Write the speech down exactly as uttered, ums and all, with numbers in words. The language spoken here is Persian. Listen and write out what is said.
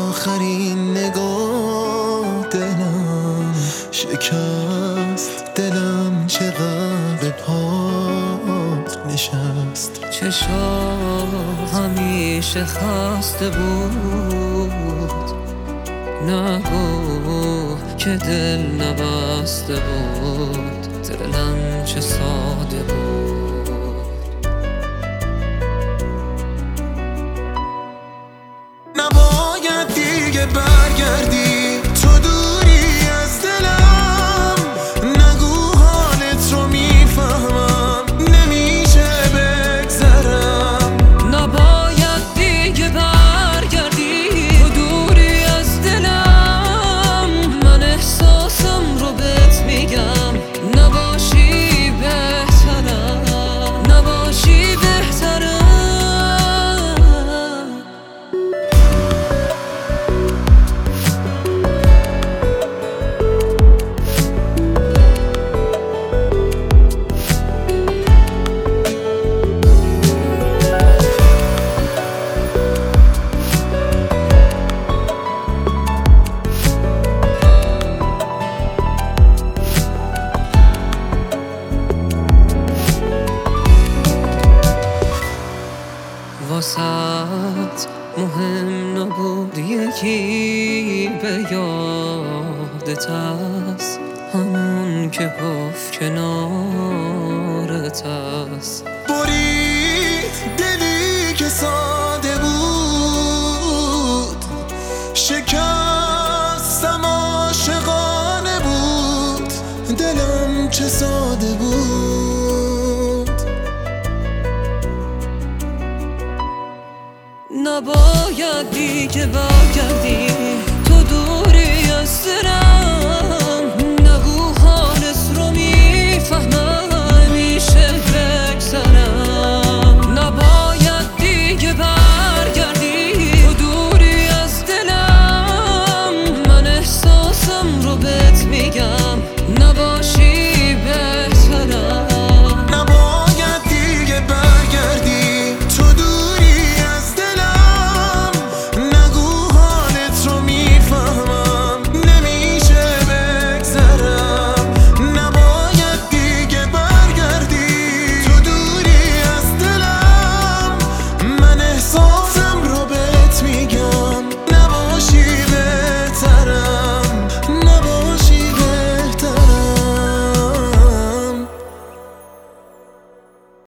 آخرین نگاه دلم شکست، دلم چقدر به پات نشست. چشا همیشه خسته بود، نگو که دل نبسته بود، دلم چه ساده بود. نباید دیگه برگردی، تو دوری از دلم، نگو حالت رو میفهمم، نمیشه بگذرم. نباید دیگه برگردی، تو دوری از دلم، من احساسم رو بهت میگم، نباشی بهترم، نباشی بهترم. واسط مهم نبود یکی به یادت هست، همون که گفت کنارت هست. برید دلی که ساده بود، شکستم عاشقانه بود، دلم چه ساده بود. نباید دیگه